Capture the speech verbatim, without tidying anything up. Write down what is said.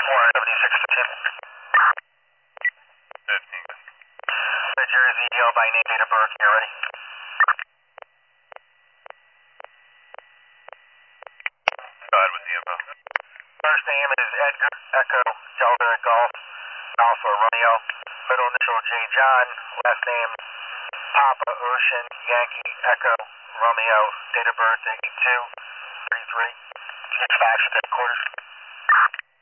four seventy-six fifteen. fifteen. New Jersey, Yale by name, date of birth, you ready? Go ahead with the info. First name is Edgar, Echo, Delta, Golf, Alpha, Romeo. Middle initial J. John. Last name Papa, Ocean, Yankee, Echo, Romeo. Date of birth eighty-two thirty-three. Fax at headquarters.